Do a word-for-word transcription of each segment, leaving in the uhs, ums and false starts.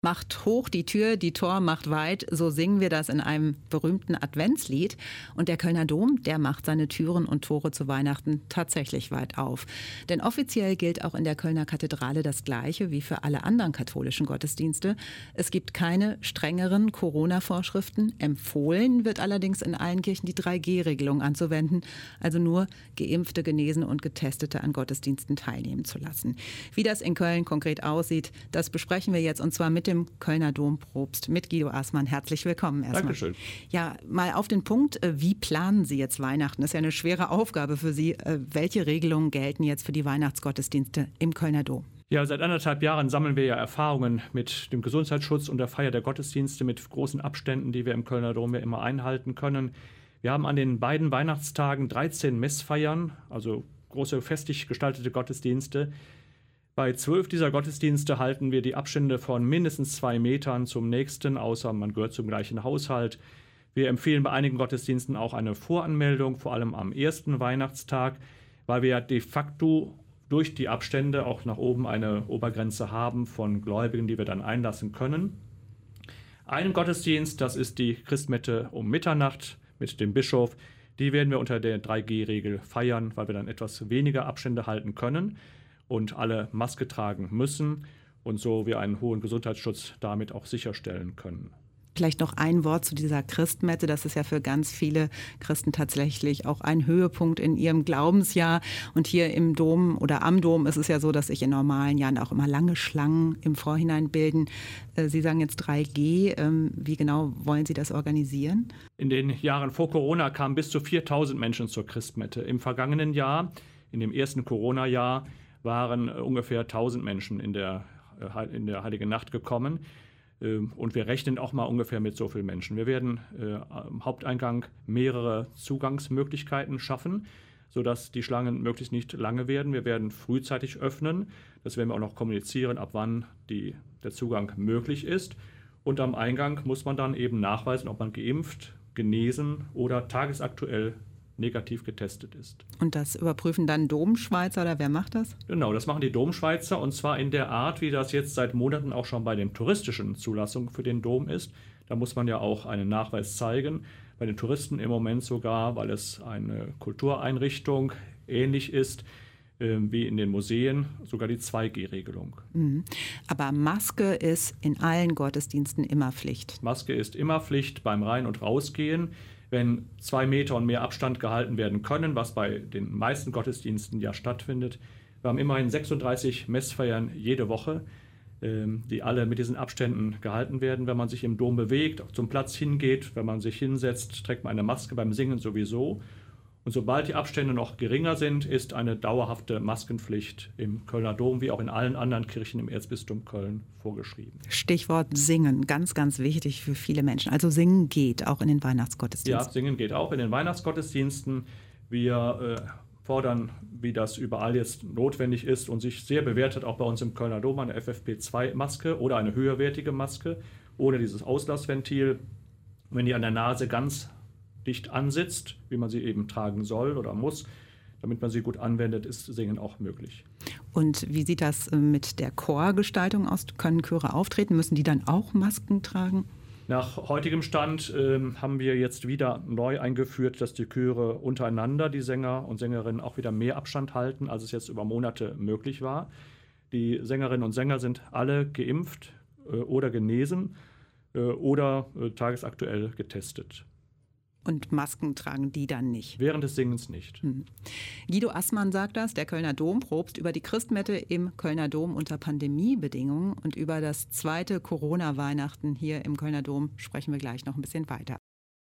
Macht hoch die Tür, die Tor macht weit, so singen wir das in einem berühmten Adventslied. Und der Kölner Dom, der macht seine Türen und Tore zu Weihnachten tatsächlich weit auf. Denn offiziell gilt auch in der Kölner Kathedrale das Gleiche wie für alle anderen katholischen Gottesdienste. Es gibt keine strengeren Corona-Vorschriften. Empfohlen wird allerdings in allen Kirchen die drei G Regelung anzuwenden, also nur Geimpfte, Genesene und Getestete an Gottesdiensten teilnehmen zu lassen. Wie das in Köln konkret aussieht, das besprechen wir jetzt, und zwar mit dem Kölner Dompropst, mit Guido Aßmann. Herzlich willkommen erstmal. Dankeschön. Ja, mal auf den Punkt, wie planen Sie jetzt Weihnachten? Das ist ja eine schwere Aufgabe für Sie. Welche Regelungen gelten jetzt für die Weihnachtsgottesdienste im Kölner Dom? Ja, seit anderthalb Jahren sammeln wir ja Erfahrungen mit dem Gesundheitsschutz und der Feier der Gottesdienste mit großen Abständen, die wir im Kölner Dom ja immer einhalten können. Wir haben an den beiden Weihnachtstagen dreizehn Messfeiern, also große festlich gestaltete Gottesdienste. Bei zwölf dieser Gottesdienste halten wir die Abstände von mindestens zwei Metern zum nächsten, außer man gehört zum gleichen Haushalt. Wir empfehlen bei einigen Gottesdiensten auch eine Voranmeldung, vor allem am ersten Weihnachtstag, weil wir ja de facto durch die Abstände auch nach oben eine Obergrenze haben von Gläubigen, die wir dann einlassen können. Einen Gottesdienst, das ist die Christmette um Mitternacht mit dem Bischof, die werden wir unter der drei G Regel feiern, weil wir dann etwas weniger Abstände halten können und alle Maske tragen müssen und so wir einen hohen Gesundheitsschutz damit auch sicherstellen können. Vielleicht noch ein Wort zu dieser Christmette. Das ist ja für ganz viele Christen tatsächlich auch ein Höhepunkt in ihrem Glaubensjahr. Und hier im Dom oder am Dom ist es ja so, dass sich in normalen Jahren auch immer lange Schlangen im Vorhinein bilden. Sie sagen jetzt drei G. Wie genau wollen Sie das organisieren? In den Jahren vor Corona kamen bis zu viertausend Menschen zur Christmette. Im vergangenen Jahr, in dem ersten Corona-Jahr, waren ungefähr tausend Menschen in der, in der Heiligen Nacht gekommen. Und wir rechnen auch mal ungefähr mit so vielen Menschen. Wir werden äh, am Haupteingang mehrere Zugangsmöglichkeiten schaffen, sodass die Schlangen möglichst nicht lange werden. Wir werden frühzeitig öffnen. Das werden wir auch noch kommunizieren, ab wann die, der Zugang möglich ist. Und am Eingang muss man dann eben nachweisen, ob man geimpft, genesen oder tagesaktuell negativ getestet ist. Und das überprüfen dann Domschweizer oder wer macht das? Genau, das machen die Domschweizer, und zwar in der Art, wie das jetzt seit Monaten auch schon bei den touristischen Zulassungen für den Dom ist. Da muss man ja auch einen Nachweis zeigen. Bei den Touristen im Moment sogar, weil es eine Kultureinrichtung ähnlich ist äh, wie in den Museen, sogar die zwei G Regelung. Mhm. Aber Maske ist in allen Gottesdiensten immer Pflicht. Maske ist immer Pflicht beim Rein- und Rausgehen. Wenn zwei Meter und mehr Abstand gehalten werden können, was bei den meisten Gottesdiensten ja stattfindet. Wir haben immerhin sechsunddreißig Messfeiern jede Woche, die alle mit diesen Abständen gehalten werden. Wenn man sich im Dom bewegt, zum Platz hingeht, wenn man sich hinsetzt, trägt man eine Maske, beim Singen sowieso. Und sobald die Abstände noch geringer sind, ist eine dauerhafte Maskenpflicht im Kölner Dom wie auch in allen anderen Kirchen im Erzbistum Köln vorgeschrieben. Stichwort Singen, ganz, ganz wichtig für viele Menschen. Also Singen geht auch in den Weihnachtsgottesdiensten. Ja, Singen geht auch in den Weihnachtsgottesdiensten. Wir äh, fordern, wie das überall jetzt notwendig ist und sich sehr bewährt hat, auch bei uns im Kölner Dom, eine F F P zwei Maske oder eine höherwertige Maske ohne dieses Auslassventil. Wenn die an der Nase ganz dicht ansitzt, wie man sie eben tragen soll oder muss, damit man sie gut anwendet, ist Singen auch möglich. Und wie sieht das mit der Chorgestaltung aus? Können Chöre auftreten? Müssen die dann auch Masken tragen? Nach heutigem Stand äh, haben wir jetzt wieder neu eingeführt, dass die Chöre untereinander, die Sänger und Sängerinnen, auch wieder mehr Abstand halten, als es jetzt über Monate möglich war. Die Sängerinnen und Sänger sind alle geimpft äh, oder genesen äh, oder äh, tagesaktuell getestet. Und Masken tragen die dann nicht? Während des Singens nicht. Hm. Guido Aßmann sagt das, der Kölner Dompropst, über die Christmette im Kölner Dom unter Pandemiebedingungen, und über das zweite Corona-Weihnachten hier im Kölner Dom sprechen wir gleich noch ein bisschen weiter.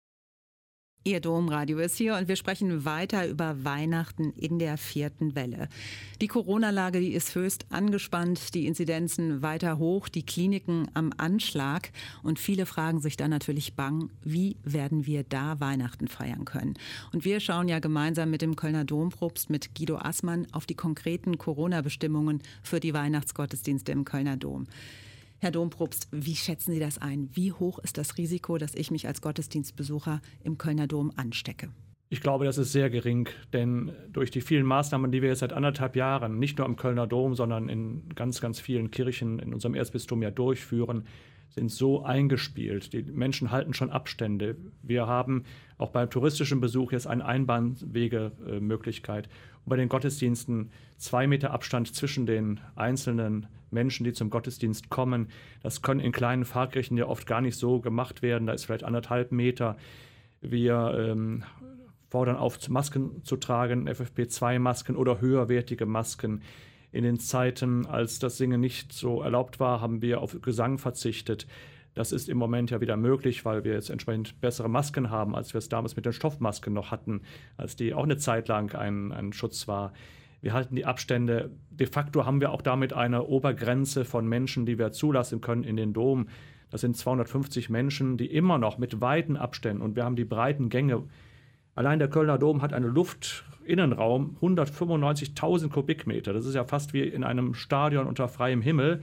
Ihr Domradio ist hier und wir sprechen weiter über Weihnachten in der vierten Welle. Die Corona-Lage, die ist höchst angespannt, die Inzidenzen weiter hoch, die Kliniken am Anschlag, und viele fragen sich dann natürlich bang, wie werden wir da Weihnachten feiern können? Und wir schauen ja gemeinsam mit dem Kölner Dompropst, mit Guido Aßmann, auf die konkreten Corona-Bestimmungen für die Weihnachtsgottesdienste im Kölner Dom. Herr Dompropst, wie schätzen Sie das ein? Wie hoch ist das Risiko, dass ich mich als Gottesdienstbesucher im Kölner Dom anstecke? Ich glaube, das ist sehr gering, denn durch die vielen Maßnahmen, die wir jetzt seit anderthalb Jahren nicht nur am Kölner Dom, sondern in ganz, ganz vielen Kirchen in unserem Erzbistum ja durchführen, sind so eingespielt. Die Menschen halten schon Abstände. Wir haben auch beim touristischen Besuch jetzt eine Einbahnwegemöglichkeit. Und bei den Gottesdiensten zwei Meter Abstand zwischen den einzelnen Menschen, die zum Gottesdienst kommen. Das können in kleinen Pfarrkirchen ja oft gar nicht so gemacht werden. Da ist vielleicht anderthalb Meter. Wir ähm, fordern auf, Masken zu tragen, F F P zwei Masken oder höherwertige Masken. In den Zeiten, als das Singen nicht so erlaubt war, haben wir auf Gesang verzichtet. Das ist im Moment ja wieder möglich, weil wir jetzt entsprechend bessere Masken haben, als wir es damals mit den Stoffmasken noch hatten, als die auch eine Zeit lang ein, ein Schutz war. Wir halten die Abstände. De facto haben wir auch damit eine Obergrenze von Menschen, die wir zulassen können in den Dom. Das sind zweihundertfünfzig Menschen, die immer noch mit weiten Abständen, und wir haben die breiten Gänge. Allein der Kölner Dom hat einen Luftinnenraum, hundertfünfundneunzigtausend Kubikmeter. Das ist ja fast wie in einem Stadion unter freiem Himmel.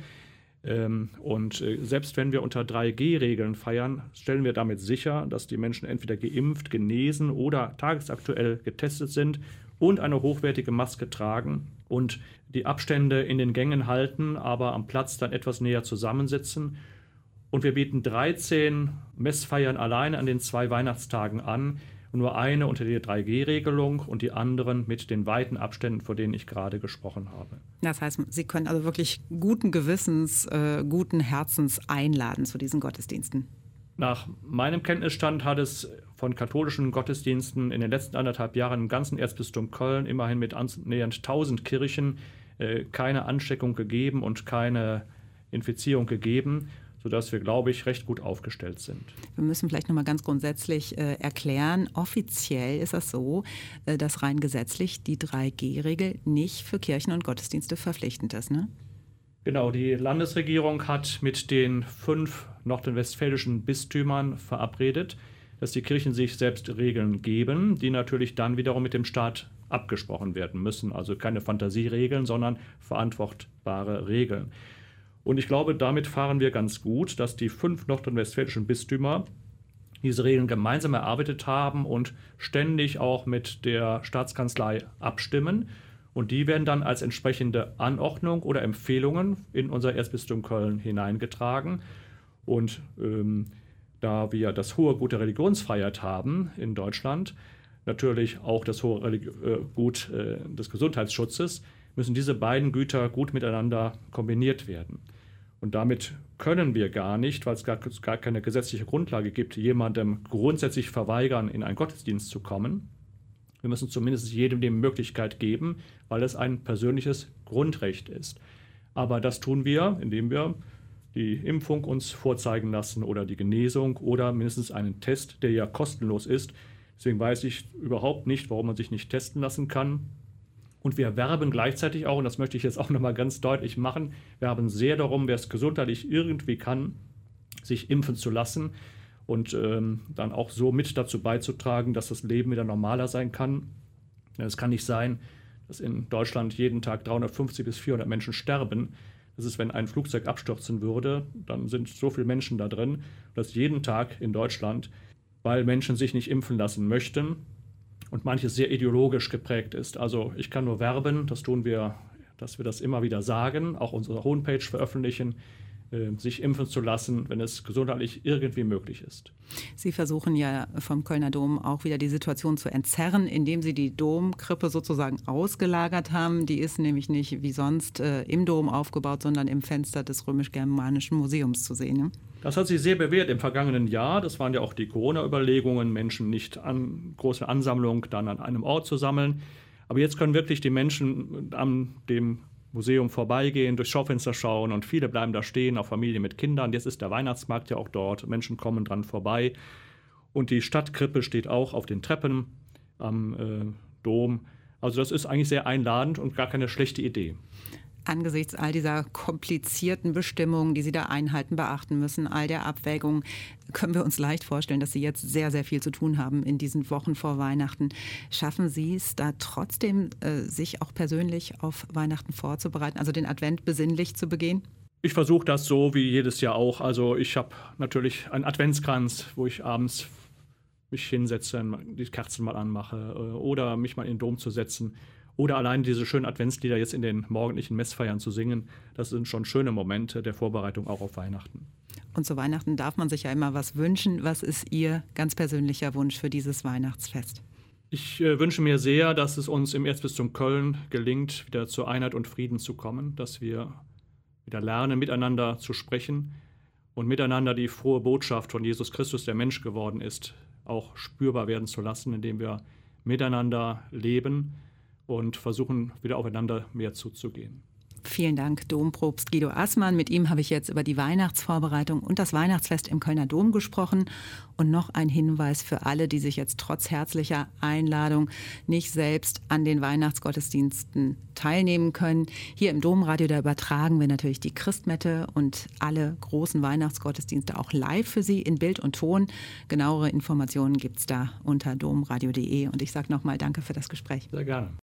Und selbst wenn wir unter drei G Regeln feiern, stellen wir damit sicher, dass die Menschen entweder geimpft, genesen oder tagesaktuell getestet sind und eine hochwertige Maske tragen und die Abstände in den Gängen halten, aber am Platz dann etwas näher zusammensitzen. Und wir bieten dreizehn Messfeiern alleine an den zwei Weihnachtstagen an. Nur eine unter der drei G Regelung und die anderen mit den weiten Abständen, von denen ich gerade gesprochen habe. Das heißt, Sie können also wirklich guten Gewissens, äh, guten Herzens einladen zu diesen Gottesdiensten. Nach meinem Kenntnisstand hat es von katholischen Gottesdiensten in den letzten anderthalb Jahren im ganzen Erzbistum Köln, immerhin mit annähernd tausend Kirchen, äh, keine Ansteckung gegeben und keine Infizierung gegeben, sodass wir, glaube ich, recht gut aufgestellt sind. Wir müssen vielleicht noch mal ganz grundsätzlich äh, erklären, offiziell ist das so, äh, dass rein gesetzlich die drei G Regel nicht für Kirchen und Gottesdienste verpflichtend ist, ne? Genau, die Landesregierung hat mit den fünf nordrhein-westfälischen Bistümern verabredet, dass die Kirchen sich selbst Regeln geben, die natürlich dann wiederum mit dem Staat abgesprochen werden müssen. Also keine Fantasieregeln, sondern verantwortbare Regeln. Und ich glaube, damit fahren wir ganz gut, dass die fünf nordrhein-westfälischen Bistümer diese Regeln gemeinsam erarbeitet haben und ständig auch mit der Staatskanzlei abstimmen. Und die werden dann als entsprechende Anordnung oder Empfehlungen in unser Erzbistum Köln hineingetragen. Und ähm, da wir das hohe Gut der Religionsfreiheit haben in Deutschland, natürlich auch das hohe Religi- äh, Gut äh, des Gesundheitsschutzes, müssen diese beiden Güter gut miteinander kombiniert werden. Und damit können wir gar nicht, weil es gar, gar keine gesetzliche Grundlage gibt, jemandem grundsätzlich verweigern, in einen Gottesdienst zu kommen. Wir müssen zumindest jedem die Möglichkeit geben, weil es ein persönliches Grundrecht ist. Aber das tun wir, indem wir die Impfung uns vorzeigen lassen oder die Genesung oder mindestens einen Test, der ja kostenlos ist. Deswegen weiß ich überhaupt nicht, warum man sich nicht testen lassen kann. Und wir werben gleichzeitig auch, und das möchte ich jetzt auch nochmal ganz deutlich machen, werben sehr darum, wer es gesundheitlich irgendwie kann, sich impfen zu lassen und ähm, dann auch so mit dazu beizutragen, dass das Leben wieder normaler sein kann. Es kann nicht sein, dass in Deutschland jeden Tag dreihundertfünfzig bis vierhundert Menschen sterben. Das ist, wenn ein Flugzeug abstürzen würde, dann sind so viele Menschen da drin, dass jeden Tag in Deutschland, weil Menschen sich nicht impfen lassen möchten, und manches sehr ideologisch geprägt ist. Also ich kann nur werben, das tun wir, dass wir das immer wieder sagen, auch unsere Homepage veröffentlichen, äh, sich impfen zu lassen, wenn es gesundheitlich irgendwie möglich ist. Sie versuchen ja vom Kölner Dom auch wieder die Situation zu entzerren, indem Sie die Domkrippe sozusagen ausgelagert haben. Die ist nämlich nicht wie sonst äh, im Dom aufgebaut, sondern im Fenster des Römisch-Germanischen Museums zu sehen. Ne? Das hat sich sehr bewährt im vergangenen Jahr. Das waren ja auch die Corona-Überlegungen, Menschen nicht an große Ansammlung dann an einem Ort zu sammeln. Aber jetzt können wirklich die Menschen an dem Museum vorbeigehen, durchs Schaufenster schauen und viele bleiben da stehen, auch Familien mit Kindern. Jetzt ist der Weihnachtsmarkt ja auch dort, Menschen kommen dran vorbei. Und die Stadtkrippe steht auch auf den Treppen am äh, Dom. Also das ist eigentlich sehr einladend und gar keine schlechte Idee. Angesichts all dieser komplizierten Bestimmungen, die Sie da einhalten, beachten müssen, all der Abwägungen, können wir uns leicht vorstellen, dass Sie jetzt sehr, sehr viel zu tun haben in diesen Wochen vor Weihnachten. Schaffen Sie es da trotzdem, äh, sich auch persönlich auf Weihnachten vorzubereiten, also den Advent besinnlich zu begehen? Ich versuche das so wie jedes Jahr auch. Also ich habe natürlich einen Adventskranz, wo ich abends mich hinsetze, die Kerzen mal anmache oder mich mal in den Dom zu setzen oder allein diese schönen Adventslieder jetzt in den morgendlichen Messfeiern zu singen. Das sind schon schöne Momente der Vorbereitung auch auf Weihnachten. Und zu Weihnachten darf man sich ja immer was wünschen. Was ist Ihr ganz persönlicher Wunsch für dieses Weihnachtsfest? Ich äh, wünsche mir sehr, dass es uns im Erzbistum Köln gelingt, wieder zur Einheit und Frieden zu kommen, dass wir wieder lernen, miteinander zu sprechen und miteinander die frohe Botschaft von Jesus Christus, der Mensch geworden ist, auch spürbar werden zu lassen, indem wir miteinander leben und versuchen, wieder aufeinander mehr zuzugehen. Vielen Dank, Dompropst Guido Assmann. Mit ihm habe ich jetzt über die Weihnachtsvorbereitung und das Weihnachtsfest im Kölner Dom gesprochen. Und noch ein Hinweis für alle, die sich jetzt trotz herzlicher Einladung nicht selbst an den Weihnachtsgottesdiensten teilnehmen können. Hier im Domradio, da übertragen wir natürlich die Christmette und alle großen Weihnachtsgottesdienste auch live für Sie in Bild und Ton. Genauere Informationen gibt es da unter domradio punkt de. Und ich sage nochmal danke für das Gespräch. Sehr gerne.